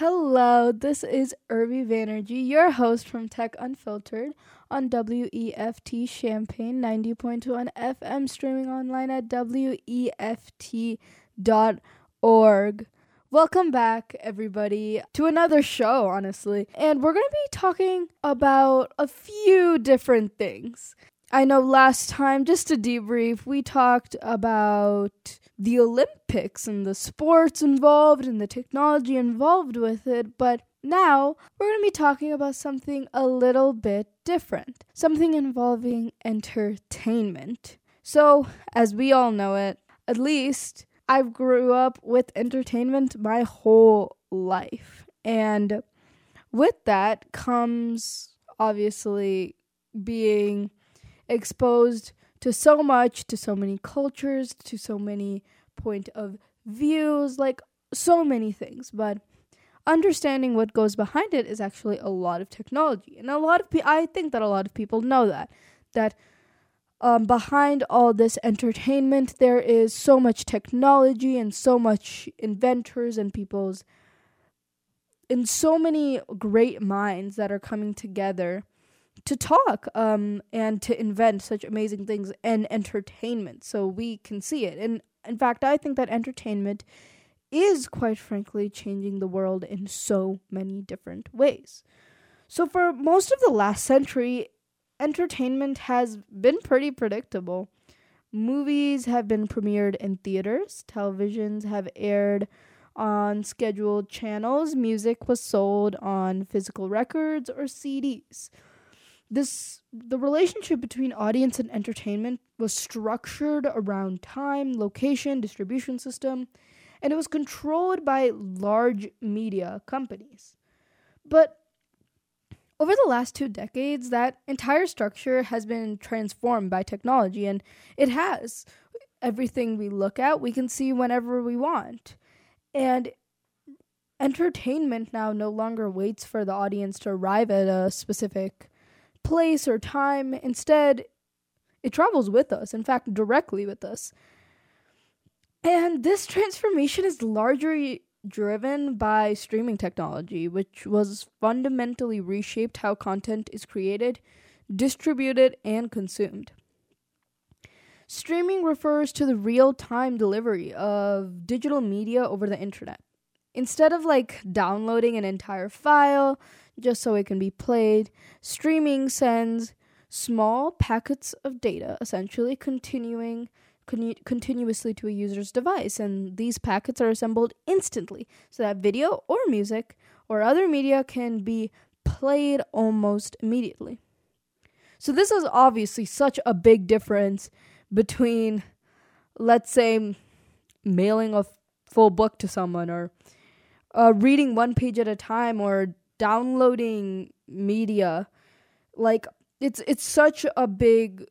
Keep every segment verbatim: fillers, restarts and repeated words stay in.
Hello, this is Irvi Banerjee, your host from Tech Unfiltered on W E F T Champaign ninety point one F M, streaming online at W E F T dot org. Welcome back, everybody, to another show, honestly. And we're going to be talking about a few different things. I know last time, just to debrief, we talked about the Olympics and the sports involved and the technology involved with it, but now we're going to be talking about something a little bit different, something involving entertainment. So, as we all know it, at least I grew up with entertainment my whole life, and with that comes obviously being exposed to so much, to so many cultures, to so many point of views, like so many things. But understanding what goes behind it is actually a lot of technology. And a lot of pe- I think that a lot of people know that, that um, behind all this entertainment, there is so much technology and so much inventors and people's, and so many great minds that are coming together to talk um, and to invent such amazing things and entertainment so we can see it. And in fact, I think that entertainment is, quite frankly, changing the world in so many different ways. So for most of the last century, entertainment has been pretty predictable. Movies have been premiered in theaters, televisions have aired on scheduled channels, music was sold on physical records or C Ds. This the relationship between audience and entertainment was structured around time, location, distribution system, and it was controlled by large media companies. But over the last two decades, that entire structure has been transformed by technology, and it has. Everything we look at, we can see whenever we want. And entertainment now no longer waits for the audience to arrive at a specific place or time. Instead, it travels with us, in fact, directly with us. And this transformation is largely driven by streaming technology, which was fundamentally reshaped how content is created, distributed, and consumed. Streaming refers to the real-time delivery of digital media over the internet. Instead of like downloading an entire file just so it can be played, streaming sends small packets of data, essentially continuing con- continuously to a user's device, and these packets are assembled instantly so that video or music or other media can be played almost immediately. So this is obviously such a big difference between, let's say, mailing a full book to someone, or uh, reading one page at a time, or downloading media. Like it's it's such a big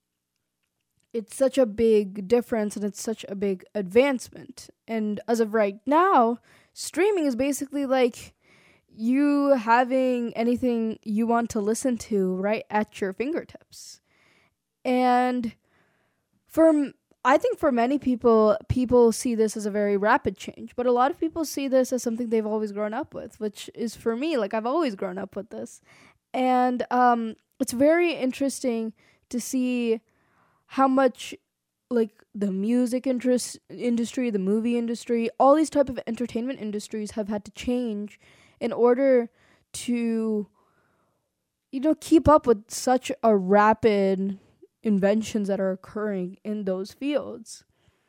it's such a big difference, and it's such a big advancement. And as of right now, streaming is basically like you having anything you want to listen to right at your fingertips. And for I think for many people, people see this as a very rapid change, but a lot of people see this as something they've always grown up with, which is for me, like I've always grown up with this. And um, it's very interesting to see how much like the music interest industry, the movie industry, all these type of entertainment industries have had to change in order to, you know, keep up with such a rapid inventions that are occurring in those fields.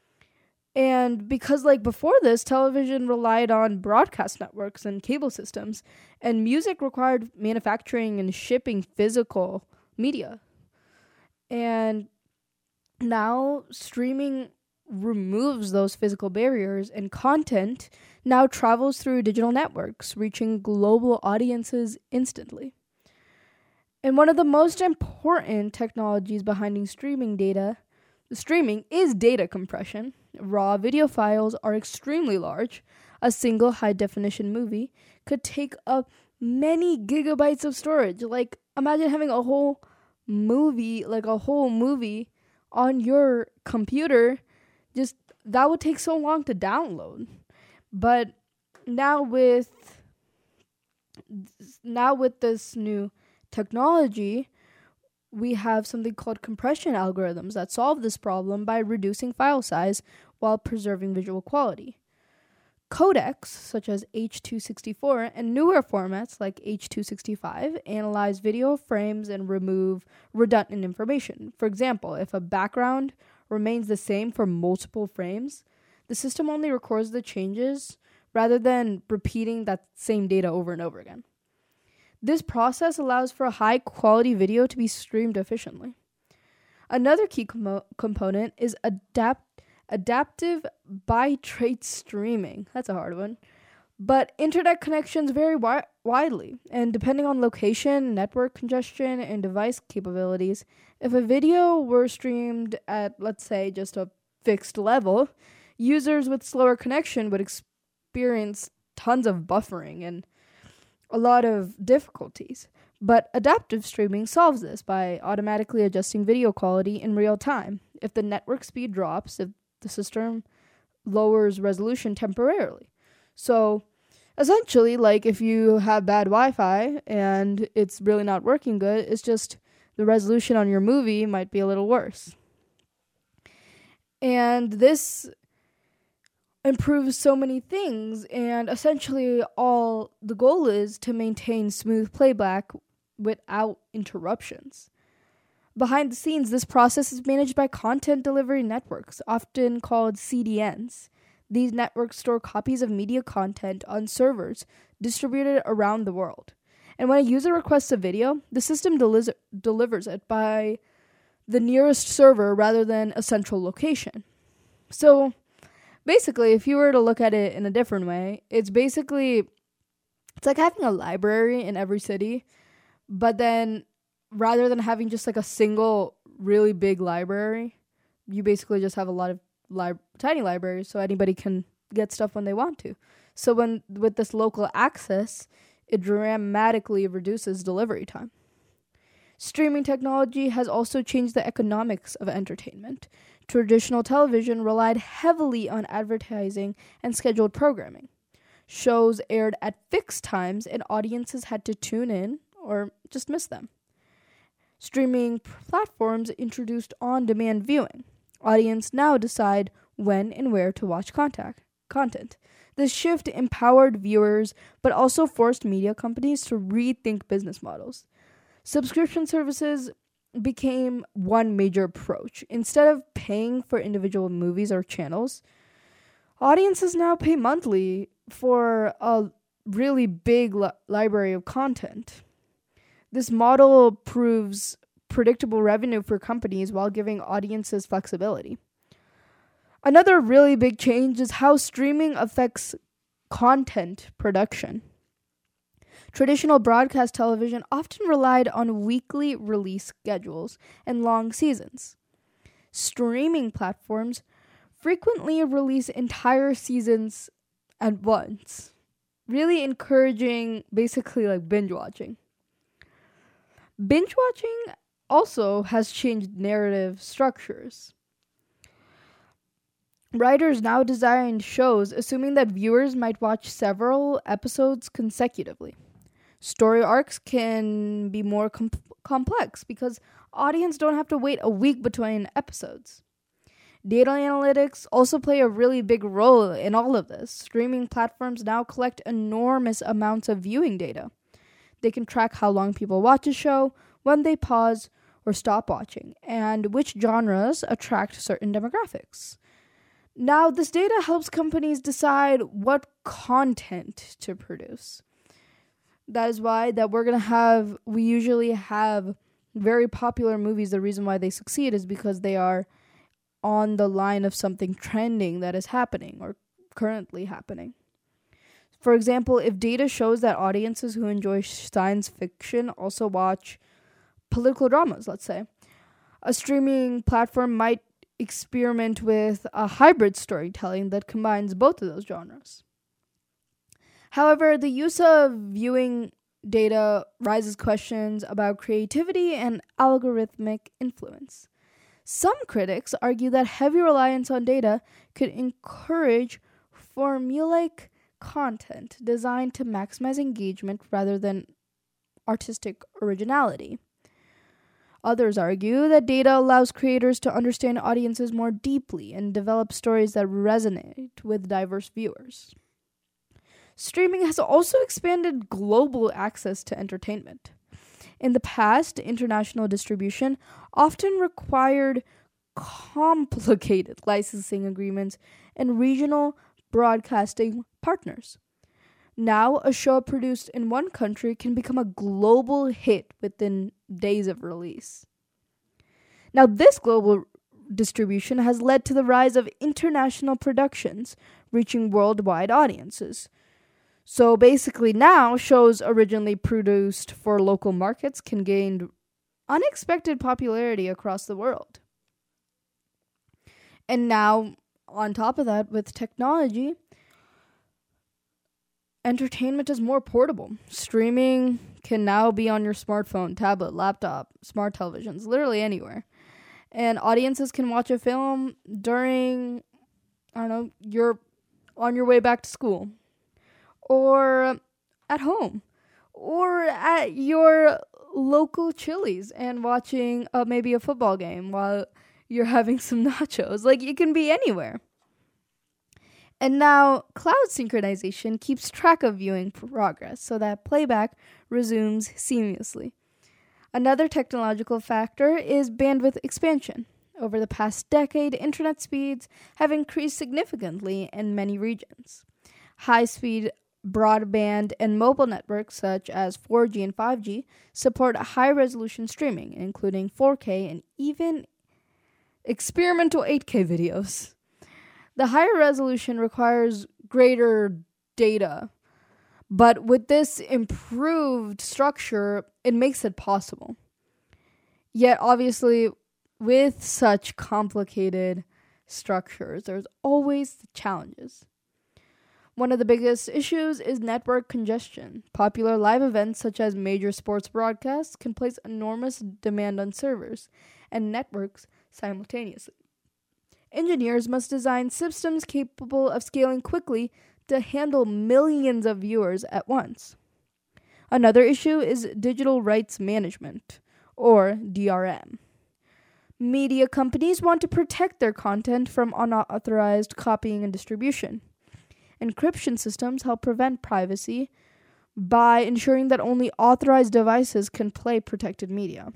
And because like before this, television relied on broadcast networks and cable systems, and music required manufacturing and shipping physical media. And now streaming removes those physical barriers, and content now travels through digital networks, reaching global audiences instantly. And one of the most important technologies behind streaming data, streaming is data compression. Raw video files are extremely large. A single high-definition movie could take up many gigabytes of storage. Like, imagine having a whole movie, like a whole movie on your computer. Just, that would take so long to download. But now with now with this new technology, we have something called compression algorithms that solve this problem by reducing file size while preserving visual quality. Codecs, such as H two sixty-four, and newer formats like H two sixty-five analyze video frames and remove redundant information. For example, if a background remains the same for multiple frames, the system only records the changes rather than repeating that same data over and over again. This process allows for a high-quality video to be streamed efficiently. Another key com- component is adapt adaptive bitrate streaming. That's a hard one. But internet connections vary wi- widely, and depending on location, network congestion, and device capabilities, if a video were streamed at, let's say, just a fixed level, users with slower connection would experience tons of buffering and a lot of difficulties. But adaptive streaming solves this by automatically adjusting video quality in real time. If the network speed drops, if the system lowers resolution temporarily. So essentially, like if you have bad Wi-Fi and it's really not working good, it's just the resolution on your movie might be a little worse. And this improves so many things, and essentially all the goal is to maintain smooth playback without interruptions. Behind the scenes, this process is managed by content delivery networks, often called C D Ns. These networks store copies of media content on servers distributed around the world. And when a user requests a video, the system deli- delivers it by the nearest server rather than a central location. So basically, if you were to look at it in a different way, it's basically, it's like having a library in every city, but then rather than having just like a single really big library, you basically just have a lot of li- tiny libraries so anybody can get stuff when they want to. So when with this local access, it dramatically reduces delivery time. Streaming technology has also changed the economics of entertainment. Traditional television relied heavily on advertising and scheduled programming. Shows aired at fixed times and audiences had to tune in or just miss them. Streaming platforms introduced on-demand viewing. Audience now decide when and where to watch contact, content. This shift empowered viewers, but also forced media companies to rethink business models. Subscription services became one major approach. Instead of paying for individual movies or channels, audiences now pay monthly for a really big li- library of content. This model proves predictable revenue for companies while giving audiences flexibility. Another really big change is how streaming affects content production. Traditional broadcast television often relied on weekly release schedules and long seasons. Streaming platforms frequently release entire seasons at once, really encouraging basically like binge watching. Binge watching also has changed narrative structures. Writers now design shows assuming that viewers might watch several episodes consecutively. Story arcs can be more com- complex because audience don't have to wait a week between episodes. Data analytics also play a really big role in all of this. Streaming platforms now collect enormous amounts of viewing data. They can track how long people watch a show, when they pause or stop watching, and which genres attract certain demographics. Now, this data helps companies decide what content to produce. That is why that we're going to have, we usually have very popular movies. The reason why they succeed is because they are on the line of something trending that is happening or currently happening. For example, if data shows that audiences who enjoy science fiction also watch political dramas, let's say, a streaming platform might experiment with a hybrid storytelling that combines both of those genres. However, the use of viewing data raises questions about creativity and algorithmic influence. Some critics argue that heavy reliance on data could encourage formulaic content designed to maximize engagement rather than artistic originality. Others argue that data allows creators to understand audiences more deeply and develop stories that resonate with diverse viewers. Streaming has also expanded global access to entertainment. In the past, international distribution often required complicated licensing agreements and regional broadcasting partners. Now, a show produced in one country can become a global hit within days of release. Now, this global distribution has led to the rise of international productions reaching worldwide audiences. So basically now, shows originally produced for local markets can gain unexpected popularity across the world. And now, on top of that, with technology, entertainment is more portable. Streaming can now be on your smartphone, tablet, laptop, smart televisions, literally anywhere. And audiences can watch a film during, I don't know, you're on your way back to school, or at home, or at your local Chili's and watching uh, maybe a football game while you're having some nachos. Like, it can be anywhere. And now, cloud synchronization keeps track of viewing progress so that playback resumes seamlessly. Another technological factor is bandwidth expansion. Over the past decade, internet speeds have increased significantly in many regions. High-speed broadband and mobile networks such as four G and five G support high-resolution streaming, including four K and even experimental eight K videos. The higher resolution requires greater data, but with this improved structure, it makes it possible. Yet, obviously, with such complicated structures, there's always the challenges. One of the biggest issues is network congestion. Popular live events such as major sports broadcasts can place enormous demand on servers and networks simultaneously. Engineers must design systems capable of scaling quickly to handle millions of viewers at once. Another issue is digital rights management, or D R M. Media companies want to protect their content from unauthorized copying and distribution. Encryption systems help prevent privacy by ensuring that only authorized devices can play protected media.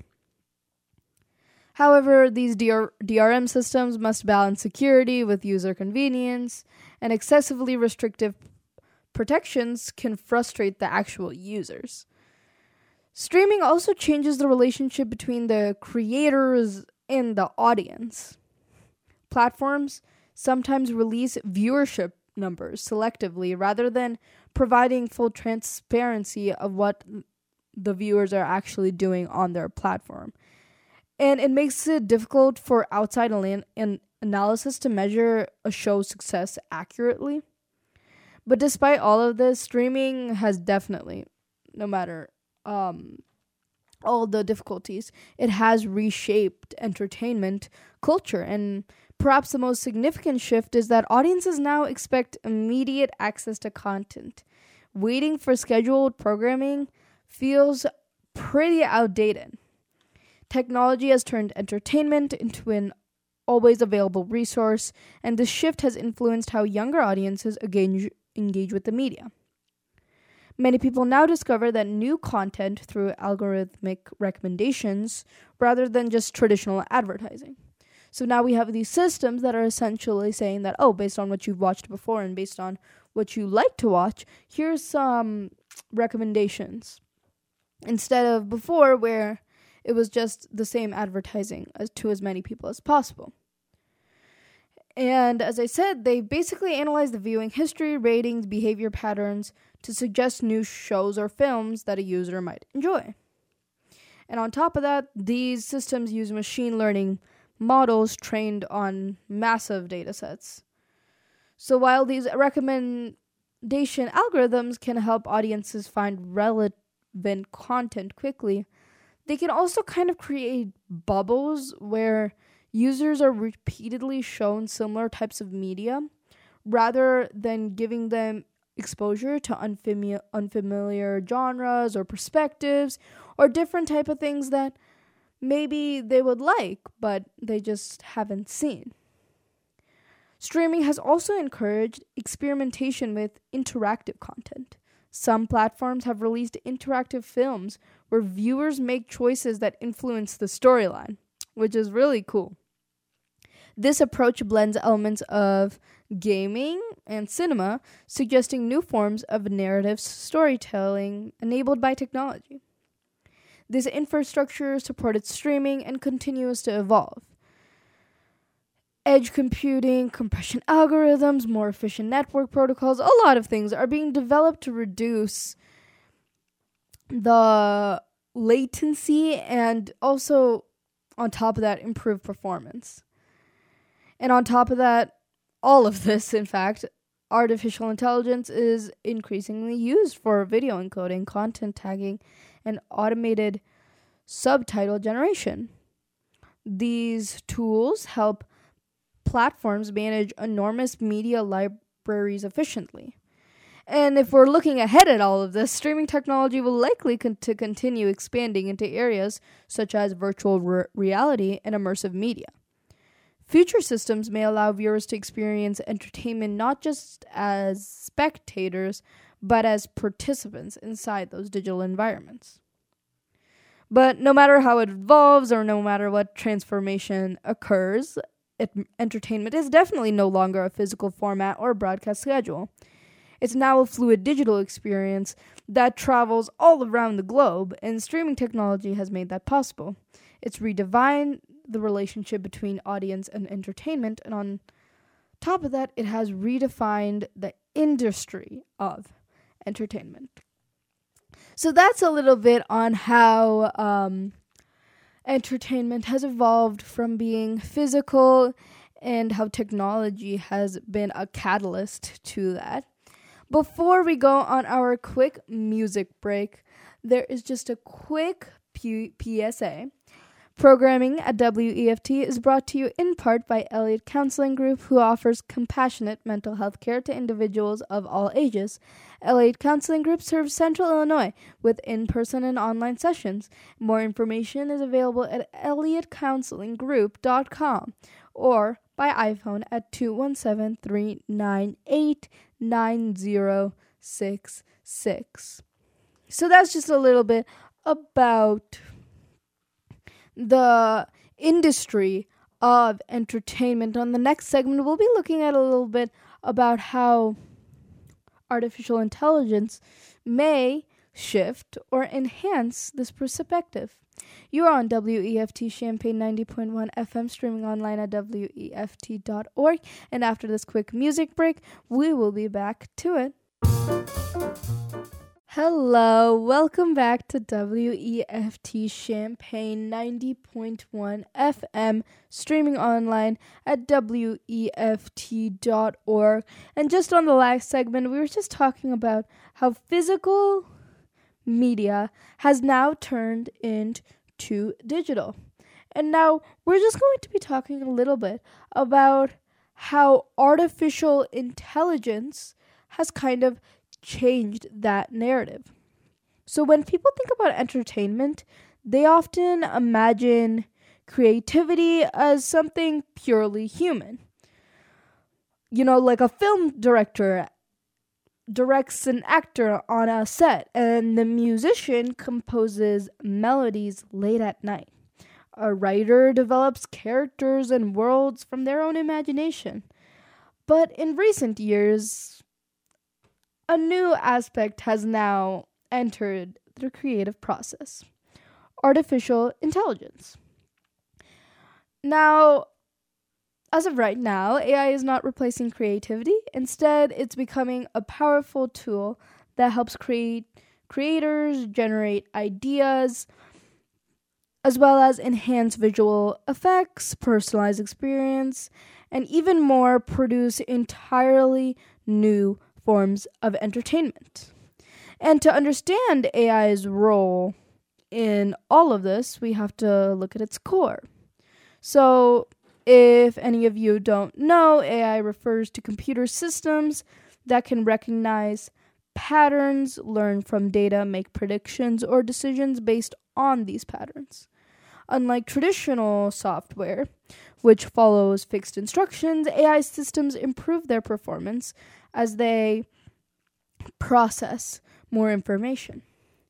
However, these D R- D R M systems must balance security with user convenience, and excessively restrictive protections can frustrate the actual users. Streaming also changes the relationship between the creators and the audience. Platforms sometimes release viewership numbers selectively rather than providing full transparency of what the viewers are actually doing on their platform. And it makes it difficult for outside an- an analysis to measure a show's success accurately. But despite all of this, streaming has definitely, no matter um, all the difficulties, it has reshaped entertainment culture. And perhaps the most significant shift is that audiences now expect immediate access to content. Waiting for scheduled programming feels pretty outdated. Technology has turned entertainment into an always available resource, and this shift has influenced how younger audiences engage, engage with the media. Many people now discover that new content through algorithmic recommendations rather than just traditional advertising. So now we have these systems that are essentially saying that, oh, based on what you've watched before and based on what you like to watch, here's some recommendations. Instead of before, where it was just the same advertising as to as many people as possible. And as I said, they basically analyze the viewing history, ratings, behavior patterns to suggest new shows or films that a user might enjoy. And on top of that, these systems use machine learning models trained on massive data sets. So while these recommendation algorithms can help audiences find relevant content quickly, they can also kind of create bubbles where users are repeatedly shown similar types of media rather than giving them exposure to unfamiliar, unfamiliar genres or perspectives or different type of things that maybe they would like, but they just haven't seen. Streaming has also encouraged experimentation with interactive content. Some platforms have released interactive films where viewers make choices that influence the storyline, which is really cool. This approach blends elements of gaming and cinema, suggesting new forms of narrative storytelling enabled by technology. This infrastructure supported streaming and continues to evolve. Edge computing, compression algorithms, more efficient network protocols, a lot of things are being developed to reduce the latency and also, on top of that, improve performance. And on top of that, all of this, in fact, artificial intelligence is increasingly used for video encoding, content tagging, and automated subtitle generation. These tools help platforms manage enormous media libraries efficiently. And if we're looking ahead at all of this, streaming technology will likely con- to continue expanding into areas such as virtual re- reality and immersive media. Future systems may allow viewers to experience entertainment not just as spectators, but as participants inside those digital environments. But no matter how it evolves or no matter what transformation occurs, it, entertainment is definitely no longer a physical format or broadcast schedule. It's now a fluid digital experience that travels all around the globe, and streaming technology has made that possible. It's redefined the relationship between audience and entertainment, and on top of that, it has redefined the industry of entertainment. So that's a little bit on how um, entertainment has evolved from being physical and how technology has been a catalyst to that. Before we go on our quick music break, there is just a quick P- PSA. Programming at W E F T is brought to you in part by Elliott Counseling Group, who offers compassionate mental health care to individuals of all ages. Elliott Counseling Group serves Central Illinois with in-person and online sessions. More information is available at elliott counseling group dot com or by iPhone at two one seven, three nine eight, nine zero six six. So that's just a little bit about the industry of entertainment. On the next segment, we'll be looking at a little bit about how artificial intelligence may shift or enhance this perspective. You are on W E F T Champaign ninety point one F M, streaming online at W E F T dot org. And after this quick music break, we will be back to it. Hello, welcome back to W E F T Champaign ninety point one F M, streaming online at W E F T dot org. And just on the last segment, we were just talking about how physical media has now turned into digital. And now we're just going to be talking a little bit about how artificial intelligence has kind of changed that narrative. So when people think about entertainment, they often imagine creativity as something purely human. You know, like a film director directs an actor on a set, and the musician composes melodies late at night. A writer develops characters and worlds from their own imagination. But in recent years, a new aspect has now entered the creative process: artificial intelligence. Now, as of right now, A I is not replacing creativity. Instead, it's becoming a powerful tool that helps create creators generate ideas, as well as enhance visual effects, personalize experience, and even more, produce entirely new forms of entertainment. And to understand A I's role in all of this, we have to look at its core. So, if any of you don't know, A I refers to computer systems that can recognize patterns, learn from data, make predictions or decisions based on these patterns. Unlike traditional software, which follows fixed instructions, A I systems improve their performance as they process more information.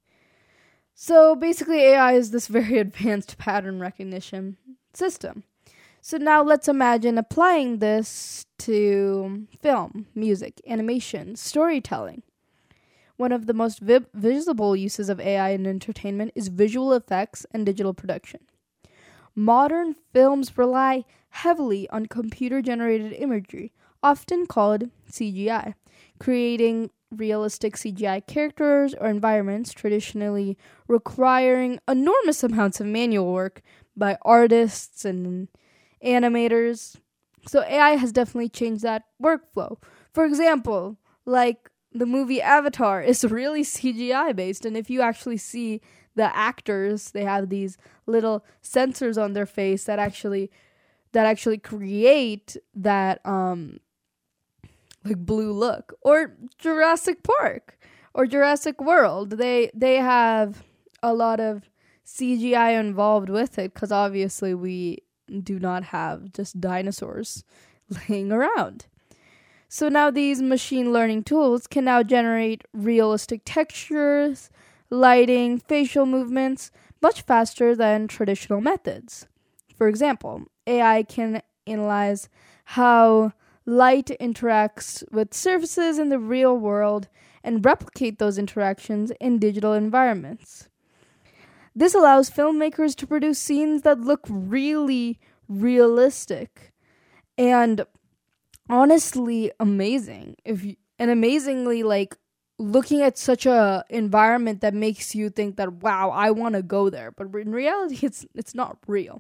So basically, A I is this very advanced pattern recognition system. So now let's imagine applying this to film, music, animation, storytelling. One of the most vi- visible uses of A I in entertainment is visual effects and digital production. Modern films rely heavily on computer-generated imagery, often called C G I, creating realistic C G I characters or environments, traditionally requiring enormous amounts of manual work by artists and animators. So A I has definitely changed that workflow. For example, like the movie Avatar is really C G I based, and if you actually see the actors, they have these little sensors on their face that actually that actually create that um like blue look. Or Jurassic Park or Jurassic World, they they have a lot of C G I involved with it because obviously we do not have just dinosaurs laying around. So now these machine learning tools can now generate realistic textures, lighting, facial movements much faster than traditional methods. For example, A I can analyze how light interacts with surfaces in the real world and replicate those interactions in digital environments. This allows filmmakers to produce scenes that look really realistic and honestly amazing. If you, and amazingly like looking at such a environment that makes you think that wow, I want to go there, but in reality it's it's not real.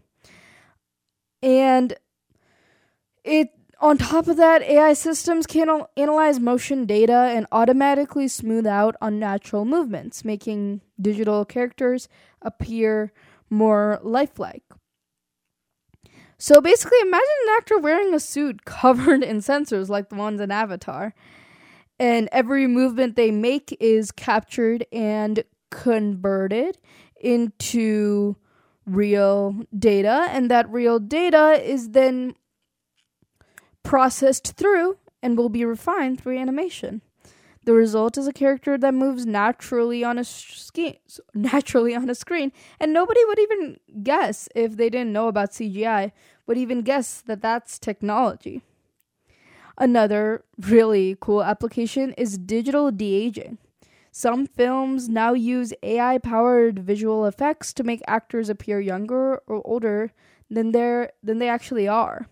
And it on top of that, A I systems can al- analyze motion data and automatically smooth out unnatural movements, making digital characters appear more lifelike. So basically, imagine an actor wearing a suit covered in sensors like the ones in Avatar, and every movement they make is captured and converted into real data, and that real data is then processed through and will be refined through animation. The result is a character that moves naturally on a ski- naturally on a screen, and nobody would even guess, if they didn't know about C G I, would even guess that that's technology. Another really cool application is digital de-aging. Some films now use A I-powered visual effects to make actors appear younger or older than they're than they actually are.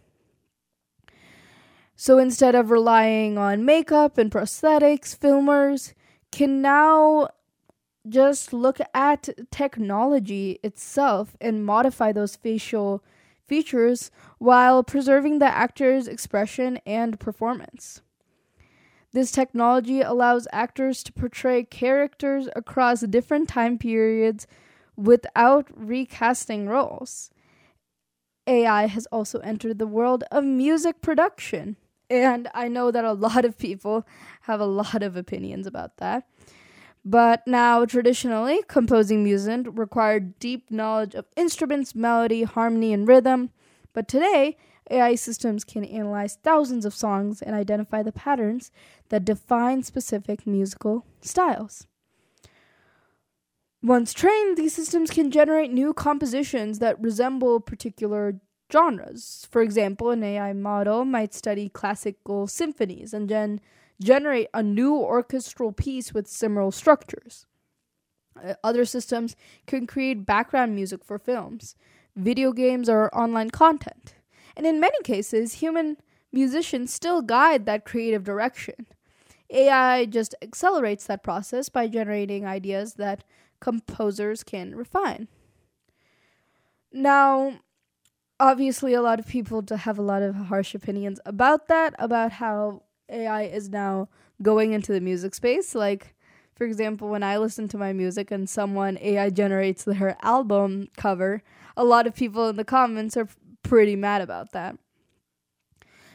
So instead of relying on makeup and prosthetics, filmers can now just look at technology itself and modify those facial features while preserving the actor's expression and performance. This technology allows actors to portray characters across different time periods without recasting roles. A I has also entered the world of music production. And I know that a lot of people have a lot of opinions about that. But now, traditionally, composing music required deep knowledge of instruments, melody, harmony, and rhythm. But today, A I systems can analyze thousands of songs and identify the patterns that define specific musical styles. Once trained, these systems can generate new compositions that resemble particular genres. For example, an A I model might study classical symphonies and then generate a new orchestral piece with similar structures. Uh, other systems can create background music for films, video games, or online content. And in many cases, human musicians still guide that creative direction. A I just accelerates that process by generating ideas that composers can refine. Now, obviously, a lot of people have a lot of harsh opinions about that, about how A I is now going into the music space. Like, for example, when I listen to my music and someone A I generates their album cover, a lot of people in the comments are pretty mad about that.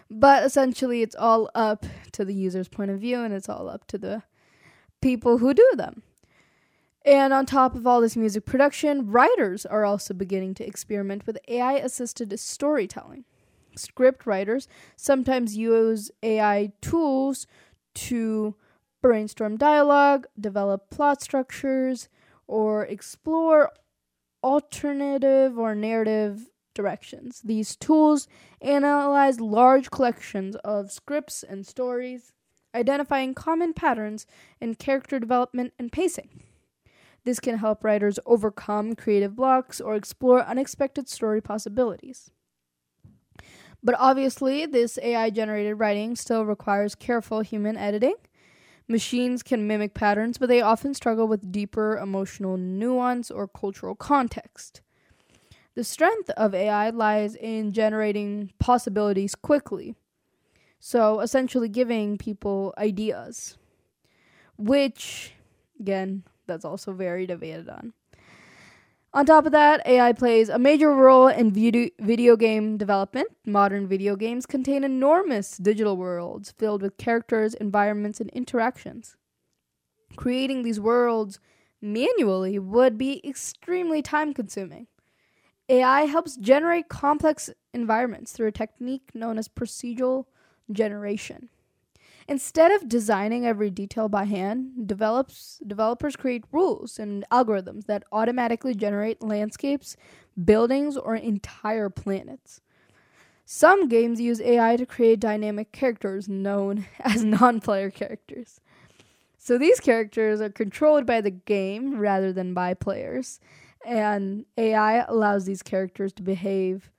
But essentially, it's all up to the user's point of view, and it's all up to the people who do them. And on top of all this music production, writers are also beginning to experiment with A I-assisted storytelling. Script writers sometimes use A I tools to brainstorm dialogue, develop plot structures, or explore alternative or narrative directions. These tools analyze large collections of scripts and stories, identifying common patterns in character development and pacing. This can help writers overcome creative blocks or explore unexpected story possibilities. But obviously, this A I-generated writing still requires careful human editing. Machines can mimic patterns, but they often struggle with deeper emotional nuance or cultural context. The strength of A I lies in generating possibilities quickly, so essentially giving people ideas, which, again, that's also very debated on. On top of that, A I plays a major role in video, video game development. Modern video games contain enormous digital worlds filled with characters, environments, and interactions. Creating these worlds manually would be extremely time-consuming. A I helps generate complex environments through a technique known as procedural generation. Instead of designing every detail by hand, develops, developers create rules and algorithms that automatically generate landscapes, buildings, or entire planets. Some games use A I to create dynamic characters known as non-player characters. So these characters are controlled by the game rather than by players, and A I allows these characters to behave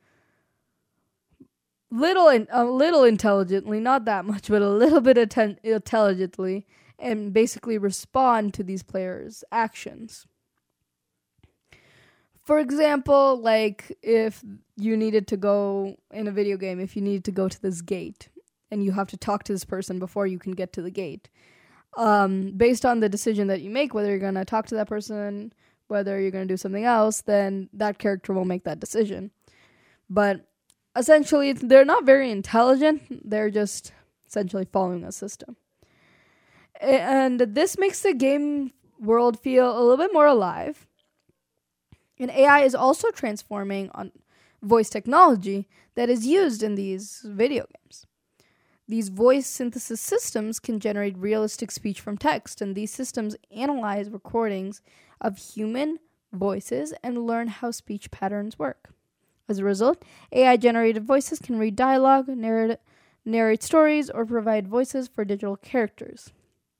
little in, a little intelligently, not that much, but a little bit atten- intelligently, and basically respond to these players' actions. For example, like if you needed to go in a video game, if you needed to go to this gate, and you have to talk to this person before you can get to the gate, um, based on the decision that you make, whether you're going to talk to that person, whether you're going to do something else, then that character will make that decision. But essentially, they're not very intelligent. They're just essentially following a system. And this makes the game world feel a little bit more alive. And A I is also transforming on voice technology that is used in these video games. These voice synthesis systems can generate realistic speech from text, and these systems analyze recordings of human voices and learn how speech patterns work. As a result, A I-generated voices can read dialogue, narrate, narrate stories, or provide voices for digital characters.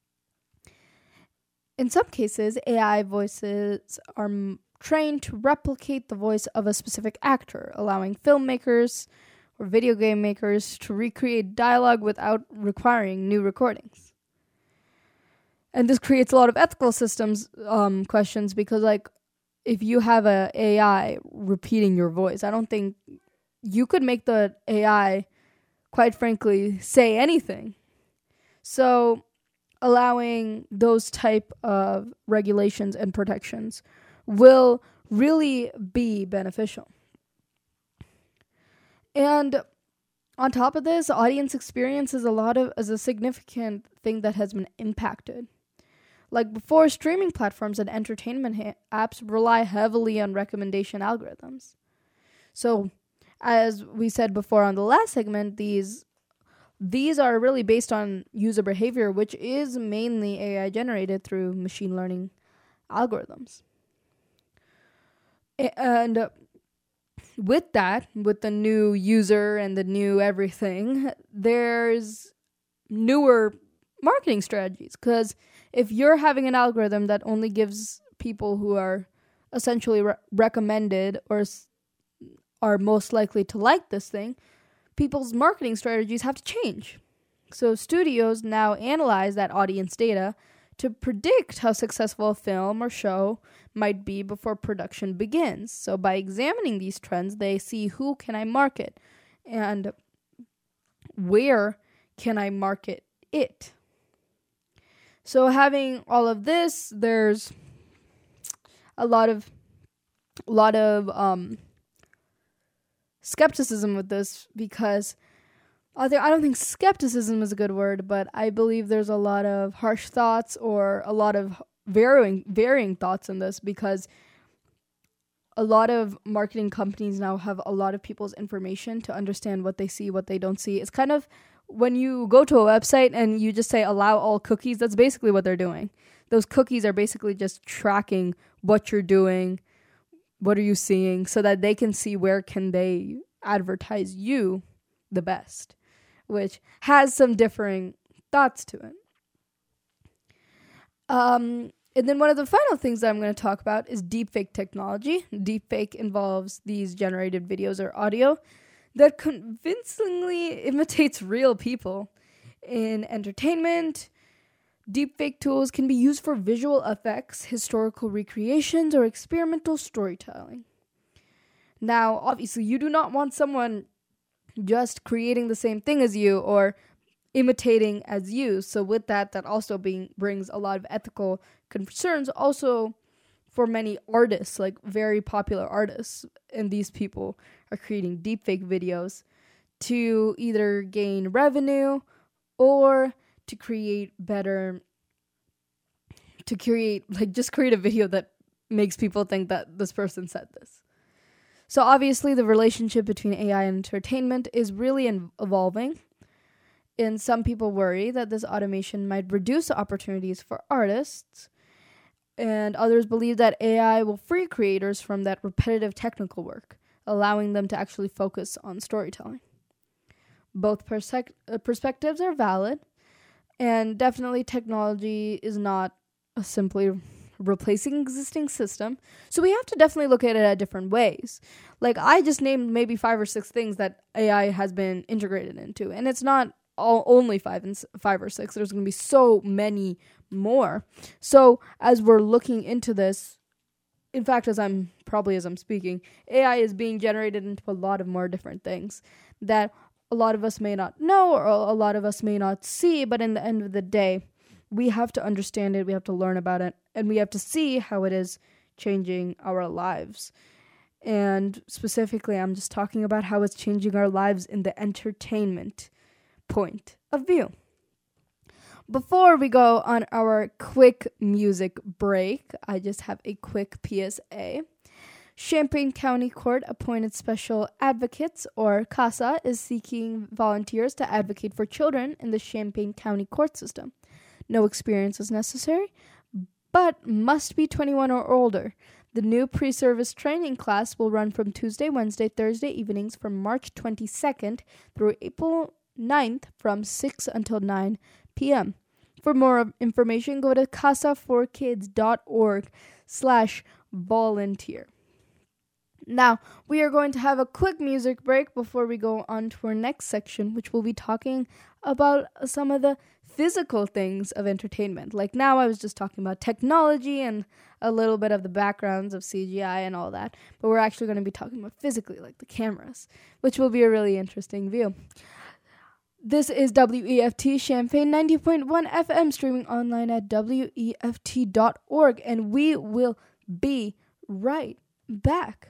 In some cases, A I voices are m- trained to replicate the voice of a specific actor, allowing filmmakers or video game makers to recreate dialogue without requiring new recordings. And this creates a lot of ethical systems um, questions because, like, if you have a AI repeating your voice, I don't think you could make the A I, quite frankly, say anything. So allowing those type of regulations and protections will really be beneficial. And on top of this, audience experience is a lot of is a significant thing that has been impacted. Like before, streaming platforms and entertainment ha- apps rely heavily on recommendation algorithms. So, as we said before on the last segment, these these are really based on user behavior, which is mainly A I generated through machine learning algorithms. A- and uh, with that, with the new user and the new everything, there's newer marketing strategies, because if you're having an algorithm that only gives people who are essentially re- recommended or s- are most likely to like this thing, people's marketing strategies have to change. So studios now analyze that audience data to predict how successful a film or show might be before production begins. So by examining these trends, they see who can I market and where can I market it. So having all of this, there's a lot of a lot of um, skepticism with this, because I think I don't think skepticism is a good word, but I believe there's a lot of harsh thoughts or a lot of varying varying thoughts in this, because a lot of marketing companies now have a lot of people's information to understand what they see, what they don't see. It's kind of when you go to a website and you just say allow all cookies, that's basically what they're doing. Those cookies are basically just tracking what you're doing, what are you seeing, so that they can see where can they advertise you the best, which has some differing thoughts to it. Um, and then one of the final things that I'm going to talk about is deepfake technology. Deepfake involves these generated videos or audio that convincingly imitates real people. In entertainment, deepfake tools can be used for visual effects, historical recreations, or experimental storytelling. Now, obviously, you do not want someone just creating the same thing as you or imitating as you. So with that, that also being brings a lot of ethical concerns also for many artists, like very popular artists. And these people are creating deepfake videos to either gain revenue or to create better, to create, like just create a video that makes people think that this person said this. So obviously the relationship between A I and entertainment is really in- evolving. And some people worry that this automation might reduce opportunities for artists. And others believe that A I will free creators from that repetitive technical work, allowing them to actually focus on storytelling. Both persec- uh, perspectives are valid. And definitely technology is not a simply replacing existing system. So we have to definitely look at it at different ways. Like I just named maybe five or six things that A I has been integrated into. And it's not all only five and five or six. There's going to be so many more. So as we're looking into this, in fact, as I'm probably as I'm speaking, A I is being generated into a lot of more different things that a lot of us may not know or a lot of us may not see. But in the end of the day, we have to understand it, we have to learn about it, and we have to see how it is changing our lives. And specifically, I'm just talking about how it's changing our lives in the entertainment point of view. Before we go on our quick music break, I just have a quick P S A. Champaign County Court appointed special advocates, or CASA, is seeking volunteers to advocate for children in the Champaign County court system. No experience is necessary, but must be twenty-one or older. The new pre-service training class will run from Tuesday, Wednesday, Thursday evenings from March twenty-second through April ninth from six until nine p.m. For more information, go to casa for kids dot org slash volunteer. Now, we are going to have a quick music break before we go on to our next section, which will be talking about some of the physical things of entertainment. Like now I was just talking about technology and a little bit of the backgrounds of C G I and all that, but we're actually going to be talking about physically, like the cameras, which will be a really interesting view. This is W E F T Champaign ninety point one F M, streaming online at W E F T dot org, and we will be right back.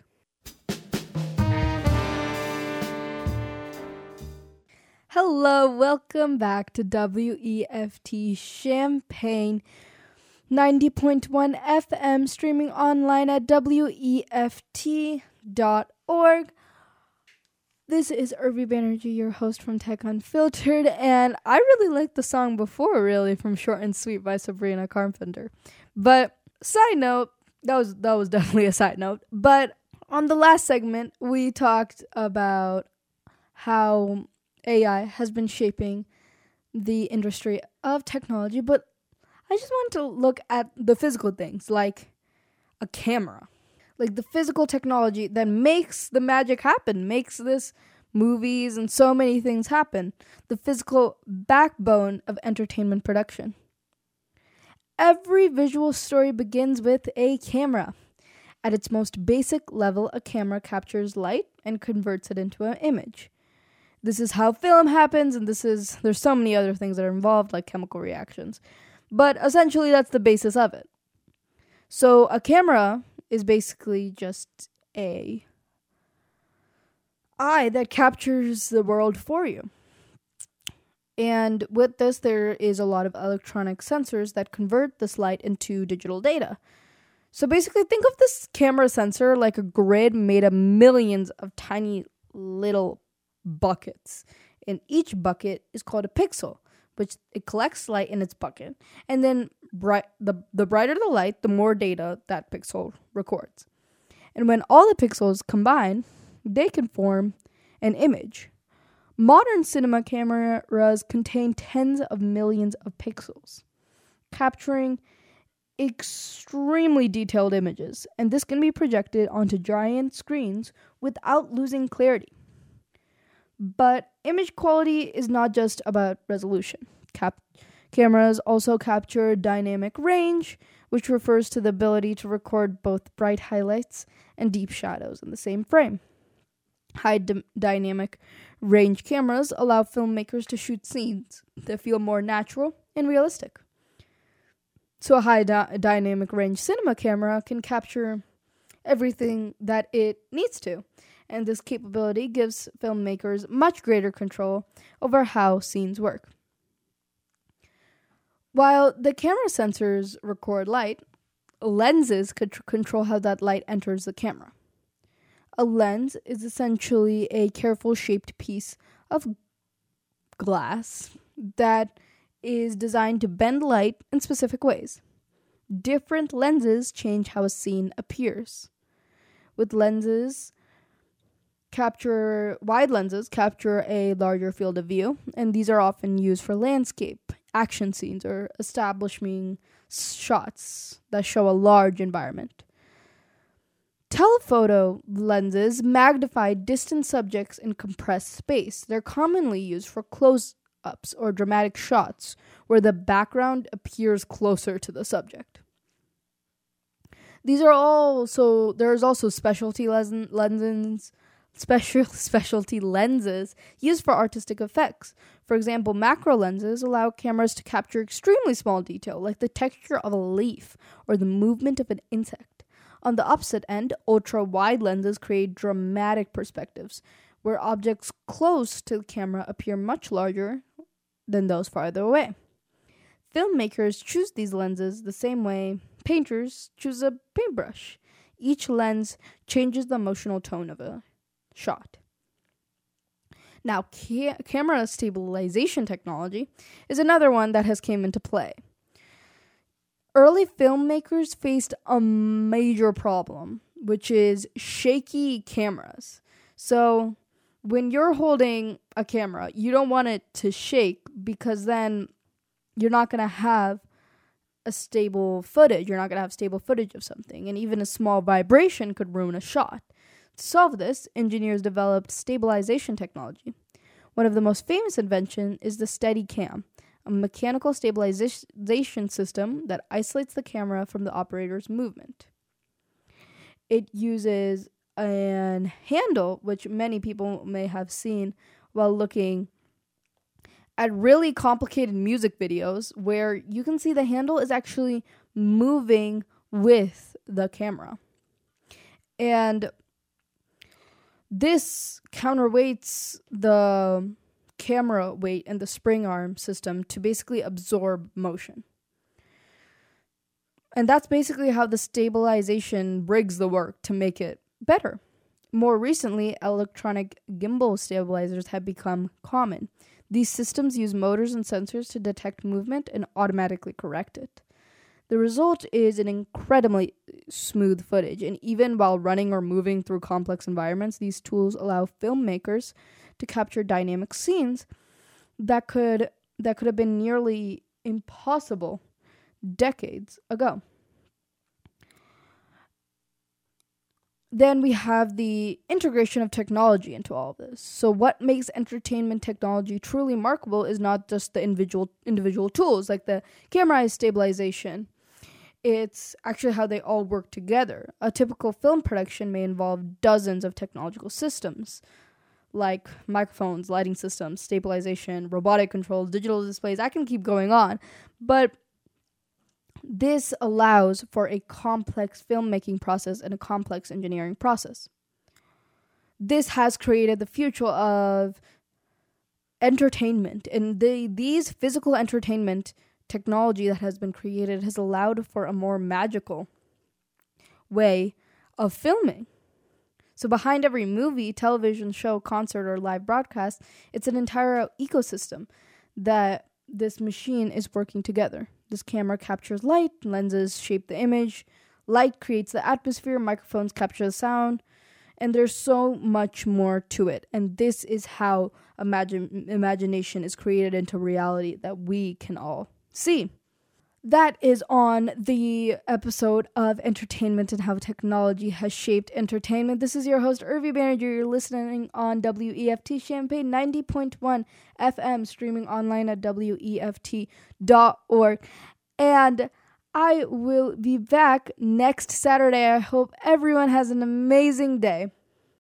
Hello, welcome back to W E F T Champaign ninety point one F M, streaming online at W E F T dot org. This is Urvi Banerjee, your host from Tech Unfiltered, and I really liked the song before, really, from Short and Sweet by Sabrina Carpenter. But side note, that was that was definitely a side note. But on the last segment, we talked about how A I has been shaping the industry of technology, but I just want to look at the physical things, like a camera. Like the physical technology that makes the magic happen, makes this movies and so many things happen. The physical backbone of entertainment production. Every visual story begins with a camera. At its most basic level, a camera captures light and converts it into an image. This is how film happens, and this is, there's so many other things that are involved, like chemical reactions. But essentially, that's the basis of it. So a camera is basically just a eye that captures the world for you. And with this, there is a lot of electronic sensors that convert this light into digital data. So basically, think of this camera sensor like a grid made of millions of tiny little buckets. And each bucket is called a pixel, which it collects light in its bucket. And then bright, the, the brighter the light, the more data that pixel records. And when all the pixels combine, they can form an image. Modern cinema cameras contain tens of millions of pixels, capturing extremely detailed images, and this can be projected onto giant screens without losing clarity. But image quality is not just about resolution. Cap- cameras also capture dynamic range, which refers to the ability to record both bright highlights and deep shadows in the same frame. High d- dynamic range cameras allow filmmakers to shoot scenes that feel more natural and realistic. So a high di- dynamic range cinema camera can capture everything that it needs to, and this capability gives filmmakers much greater control over how scenes work. While the camera sensors record light, lenses could tr- control how that light enters the camera. A lens is essentially a careful shaped piece of glass that is designed to bend light in specific ways. Different lenses change how a scene appears. With lenses capture wide lenses capture a larger field of view, and these are often used for landscape, action scenes, or establishing shots that show a large environment. Telephoto lenses magnify distant subjects in compressed space. They're commonly used for close-ups or dramatic shots where the background appears closer to the subject. These are also, there's also specialty les- lenses, special specialty lenses used for artistic effects. For example, macro lenses allow cameras to capture extremely small detail, like the texture of a leaf or the movement of an insect. On the opposite end, ultra-wide lenses create dramatic perspectives, where objects close to the camera appear much larger than those farther away. Filmmakers choose these lenses the same way painters choose a paintbrush. Each lens changes the emotional tone of a shot. Now, ca- camera stabilization technology is another one that has come into play. Early filmmakers faced a major problem, which is shaky cameras. So when you're holding a camera, you don't want it to shake because then you're not going to have a stable footage. You're not going to have stable footage of something. And even a small vibration could ruin a shot. To solve this, engineers developed stabilization technology. One of the most famous inventions is the Steadicam, a mechanical stabilization system that isolates the camera from the operator's movement. It uses a handle, which many people may have seen while looking at really complicated music videos, where you can see the handle is actually moving with the camera. And this counterweights the camera weight and the spring arm system to basically absorb motion. And that's basically how the stabilization rigs the work to make it better. More recently, electronic gimbal stabilizers have become common. These systems use motors and sensors to detect movement and automatically correct it. The result is an incredibly smooth footage, and even while running or moving through complex environments, these tools allow filmmakers to capture dynamic scenes that could that could have been nearly impossible decades ago. Then we have the integration of technology into all of this. So what makes entertainment technology truly remarkable is not just the individual individual tools, like the camera stabilization. It's actually how they all work together. A typical film production may involve dozens of technological systems, like microphones, lighting systems, stabilization, robotic control, digital displays. I can keep going on. But this allows for a complex filmmaking process and a complex engineering process. This has created the future of entertainment, and the these physical entertainment technology that has been created has allowed for a more magical way of filming. So behind every movie, television show, concert, or live broadcast, it's an entire ecosystem that this machine is working together. This camera captures light, lenses shape the image, light creates the atmosphere, microphones capture the sound, and there's so much more to it. And this is how imagine, imagination is created into reality that we can all see. That is on the episode of entertainment and how technology has shaped entertainment. This is your host, Urvi Banerjee. You're listening on W E F T Champaign ninety point one F M, streaming online at W E F T dot org. And I will be back next Saturday. I hope everyone has an amazing day.